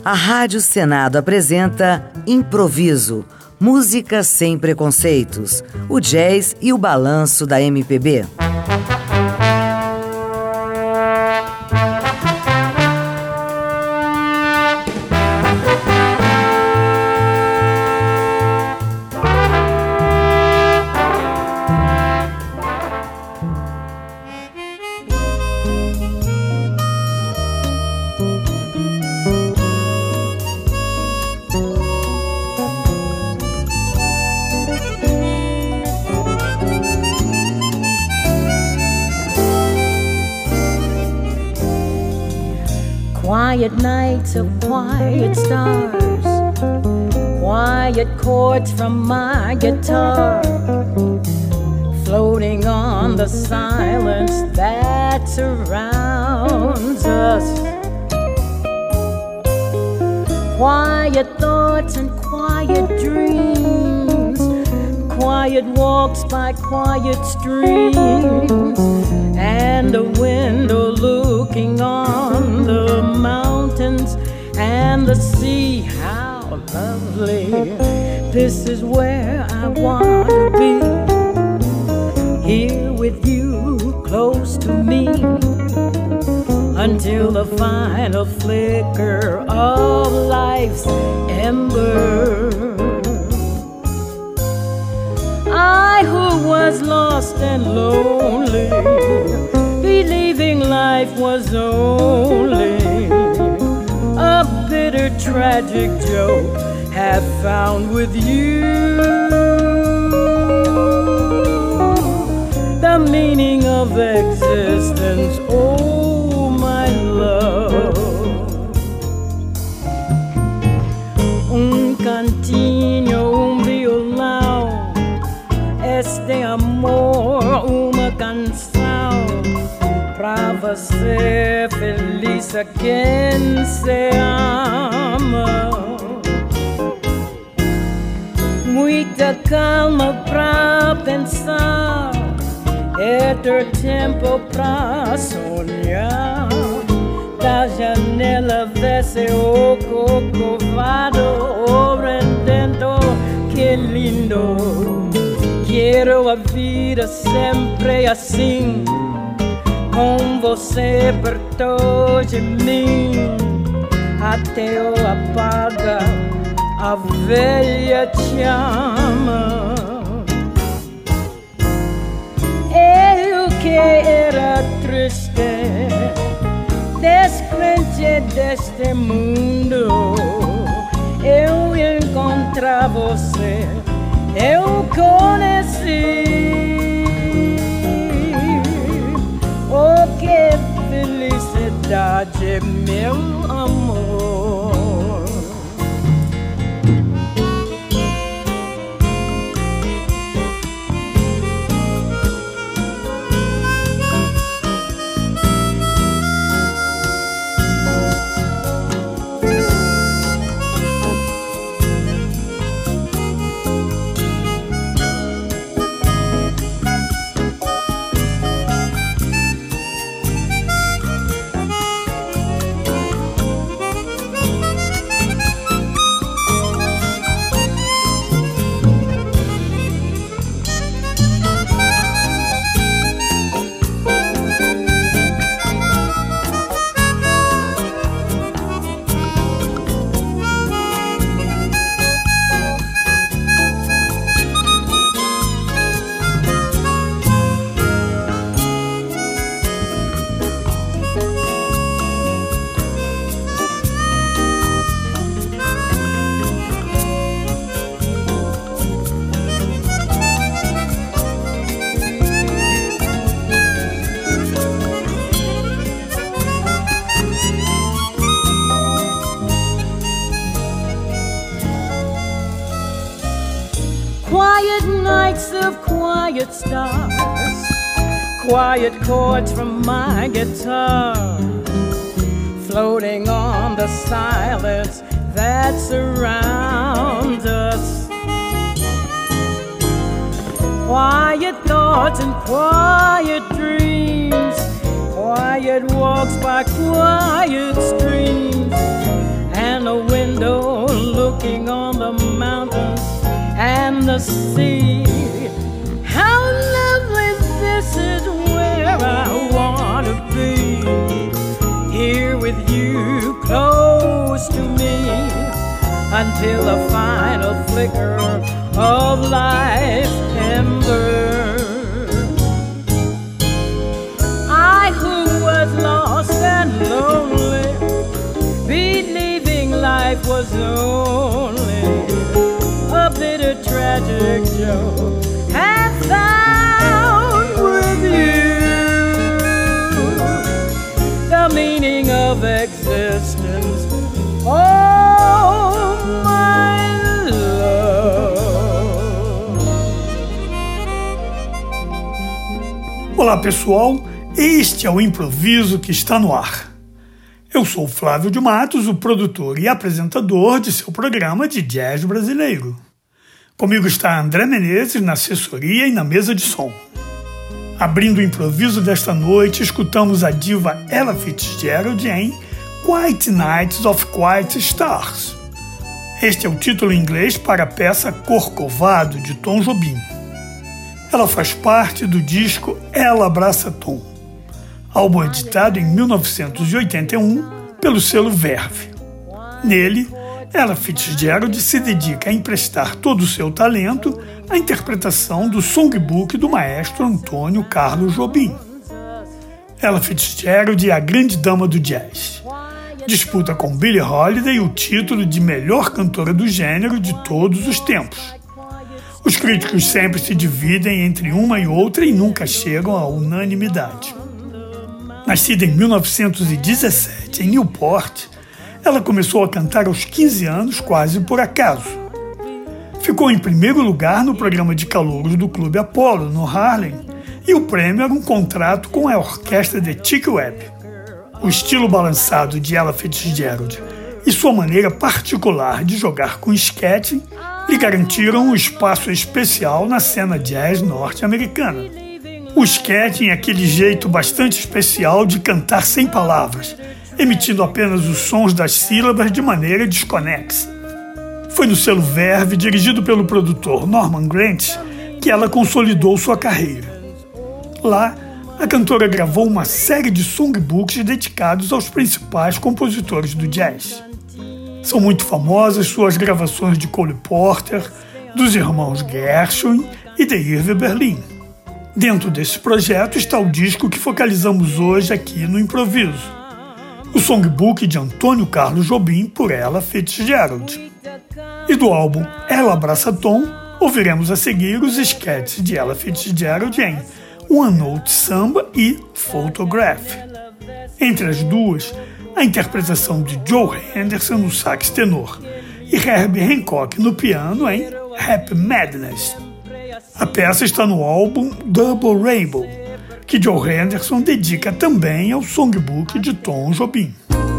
A Rádio Senado apresenta Improviso, música sem preconceitos, o jazz e o balanço da MPB. Quiet nights of quiet stars, quiet chords from my guitar, floating on the silence that surrounds us. Quiet thoughts and quiet dreams, quiet walks by quiet streams, and a window looking on the mountains and the sea. How lovely. This is where I want to be, here with you close to me, until the final flicker of life's ember. I who was lost and lonely, believing life was only a bitter tragic joke, have found with you the meaning of existence. Oh, my love, un cantinho, un violão, este amor, uma canção pra você feliz a quem se ama. Muita calma pra pensar, é ter tempo pra sonhar. Da janela vê-se o corcovado, o Redentor, que lindo. Quero a vida sempre assim, com você perto de mim, até o apaga a velha chama. Eu que era triste, descrente deste mundo, eu encontrar você, eu conheci. Oh, que felicidade, meu amor. Quiet nights of quiet stars, quiet chords from my guitar, floating on the silence that surrounds us. Quiet thoughts and quiet dreams, quiet walks by quiet streams, and the window, looking on the mountains and the sea. How lovely, this is where I want to be. Here with you, close to me, until the final flicker of life ember. I who was lost and lonely, believing life was only a bitter tragic joke, have found with you the meaning of existence. Oh, my love. Olá, pessoal. Este é o Improviso que está no ar. Eu sou o Flávio de Matos, o produtor e apresentador de seu programa de jazz brasileiro. Comigo está André Menezes na assessoria e na mesa de som. Abrindo o improviso desta noite, escutamos a diva Ella Fitzgerald em Quiet Nights of Quiet Stars. Este é o título em inglês para a peça Corcovado, de Tom Jobim. Ela faz parte do disco Ela Abraça Tom, álbum editado em 1981 pelo selo Verve. Nele, Ella Fitzgerald se dedica a emprestar todo o seu talento à interpretação do songbook do maestro Antônio Carlos Jobim. Ella Fitzgerald é a grande dama do jazz. Disputa com Billie Holiday o título de melhor cantora do gênero de todos os tempos. Os críticos sempre se dividem entre uma e outra e nunca chegam à unanimidade. Nascida em 1917 em Newport, ela começou a cantar aos 15 anos quase por acaso. Ficou em primeiro lugar no programa de calouros do Clube Apollo, no Harlem, e o prêmio era um contrato com a orquestra de Chick Webb. O estilo balançado de Ella Fitzgerald e sua maneira particular de jogar com esquete lhe garantiram um espaço especial na cena jazz norte-americana. O sketching é aquele jeito bastante especial de cantar sem palavras, emitindo apenas os sons das sílabas de maneira desconexa. Foi no selo Verve, dirigido pelo produtor Norman Grant, que ela consolidou sua carreira. Lá, a cantora gravou uma série de songbooks dedicados aos principais compositores do jazz. São muito famosas suas gravações de Cole Porter, dos irmãos Gershwin e de Irving Berlin. Dentro desse projeto está o disco que focalizamos hoje aqui no improviso, o songbook de Antônio Carlos Jobim por Ella Fitzgerald. E do álbum Ela Abraça Tom, ouviremos a seguir os sketches de Ella Fitzgerald em One Note Samba e Photograph. Entre as duas, a interpretação de Joe Henderson no sax tenor e Herbie Hancock no piano em Happy Madness. A peça está no álbum Double Rainbow, que Joe Henderson dedica também ao songbook de Tom Jobim.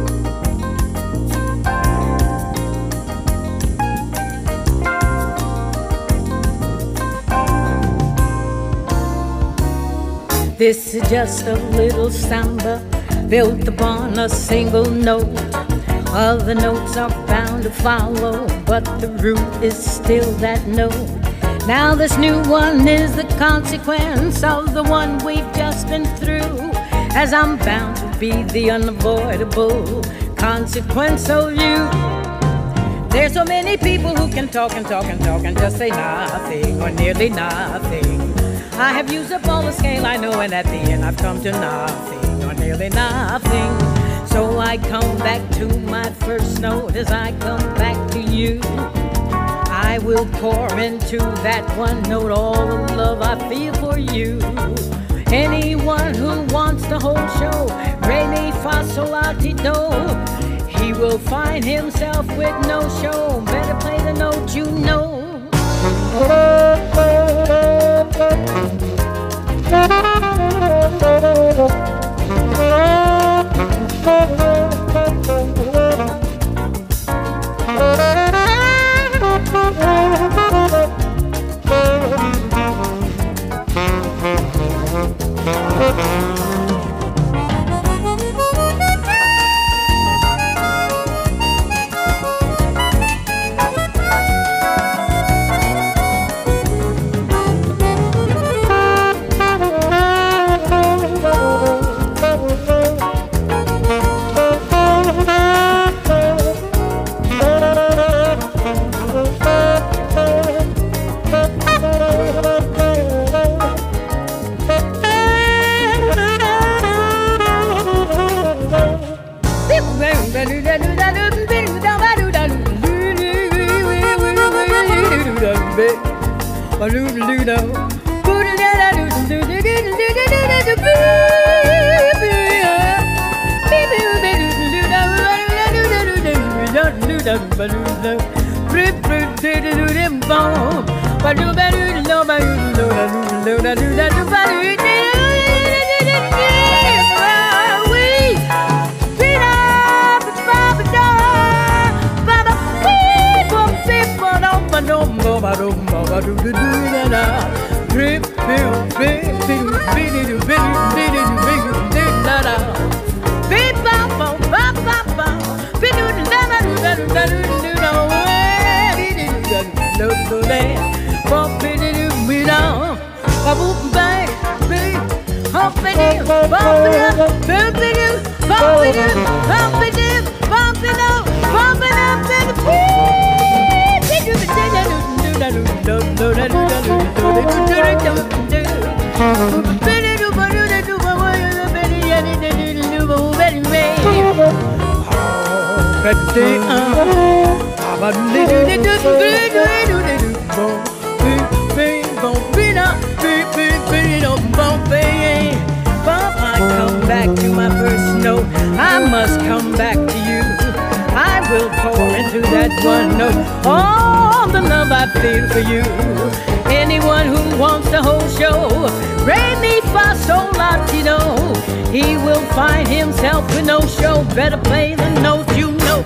This is just a little samba built upon a single note. Other notes are bound to follow, but the root is still that note. Now this new one is the consequence of the one we've just been through, as I'm bound to be the unavoidable consequence of you. There's so many people who can talk and talk and talk and just say nothing or nearly nothing. I have used up all the scale I know, and at the end I've come to nothing or nearly nothing. So I come back to my first note as I come back to you. I will pour into that one note all the love I feel for you. Anyone who wants the whole show, re, mi, fa, sol, la, ti, do, he will find himself with no show. Better play the note you know. I come back to my first note. I must come back to you. I will pour into that one note all the love I feel for you. Anyone who wants the whole show, re mi fa sol la ti do, he will find himself with no show. Better play the note you know.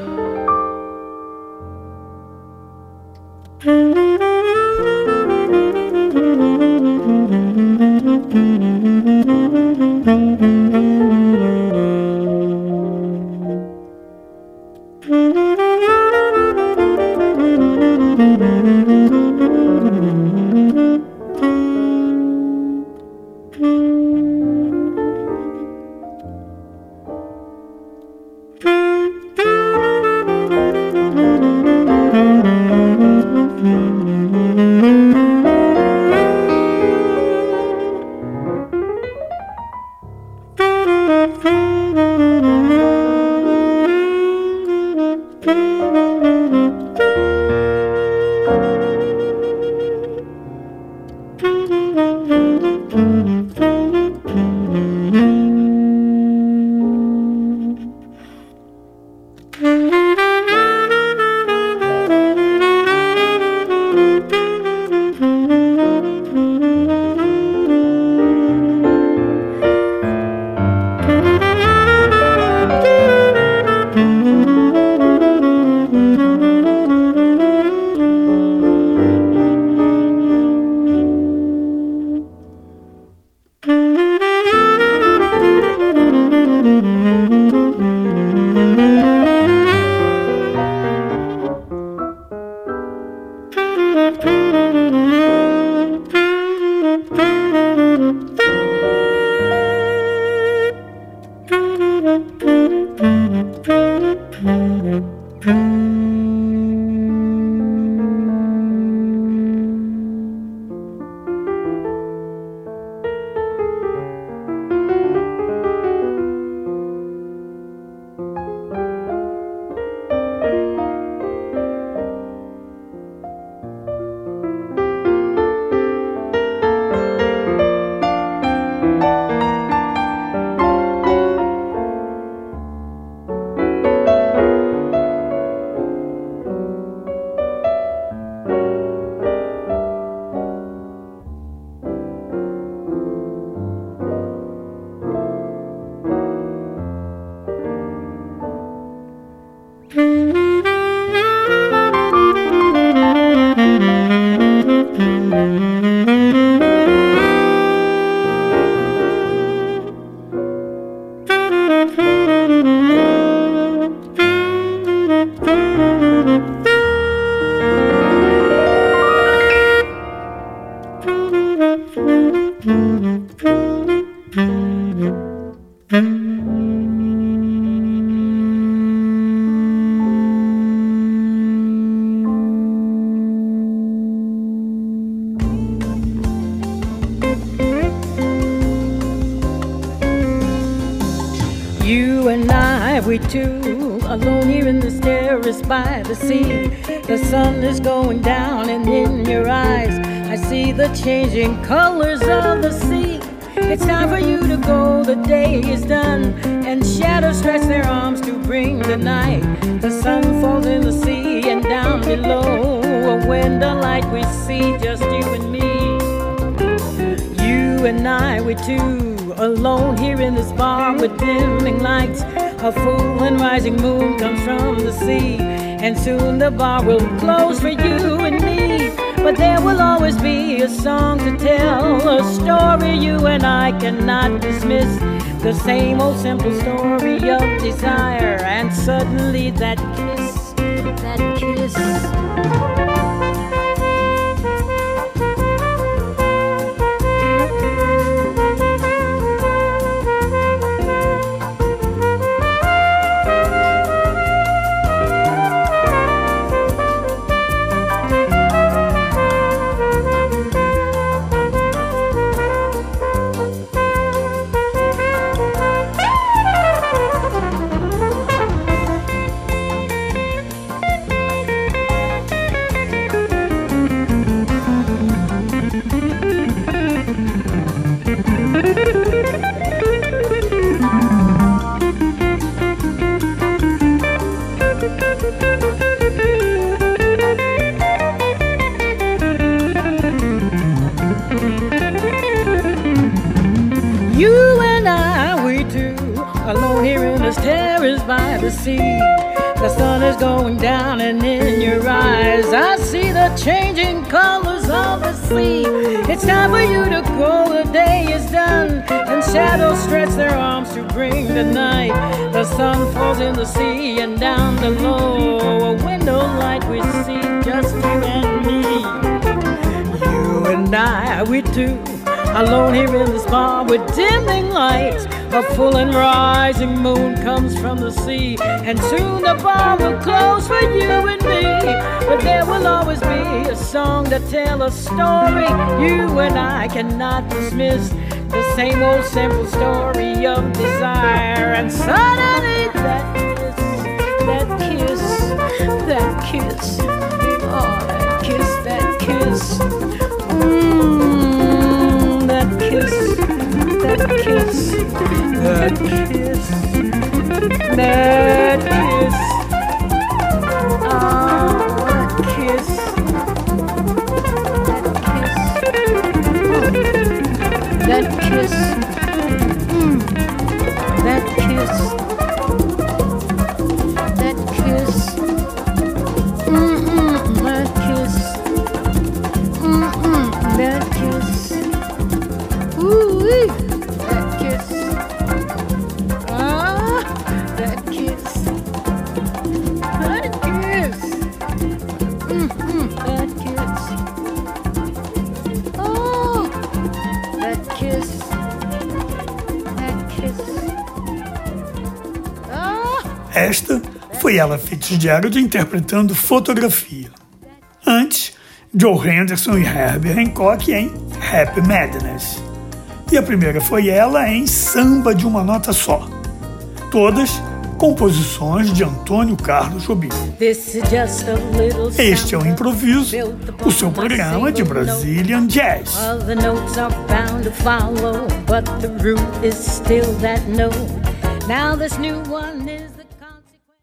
You and I, we two, alone here in this terrace by the sea. The sun is going down and in your eyes I see the changing colors of the sea. It's time for you to go, the day is done, and shadows stretch their arms to bring the night. The sun falls in the sea, and down below a window light we see, just you and me. You and I, we two, alone here in this bar with dimming lights. A full and rising moon comes from the sea, and soon the bar will close for you and me. But there will always be a song to tell, a story you and I cannot dismiss. The same old simple story of desire, and suddenly that kiss, that kiss. Alone here in this terrace by the sea. The sun is going down, and in your eyes I see the changing colors of the sea. It's time for you to go, the day is done, and shadows stretch their arms to bring the night. The sun falls in the sea, and down below a window light we see, just you and me. You and I, we two, alone here in this bar with dimming lights. A full and rising moon comes from the sea, and soon the bar will close for you and me. But there will always be a song to tell, a story you and I cannot dismiss. The same old simple story of desire, and suddenly that kiss, that kiss, that kiss, oh, that kiss, that kiss, that kiss, that kiss, that kiss, that kiss, that kiss, that kiss, that kiss, that kiss, that kiss, ooh-wee, that kiss, that kiss, that kiss, that kiss, oh, that kiss, that kiss, Esta foi Ella Fitzgerald interpretando Fotografia. Antes, Joe Henderson e Herbie Hancock em Happy Madness. E a primeira foi ela em Samba de uma Nota Só. Todas composições de Antônio Carlos Jobim. Este é o Improviso, o seu programa de Brazilian Jazz. Now this new one is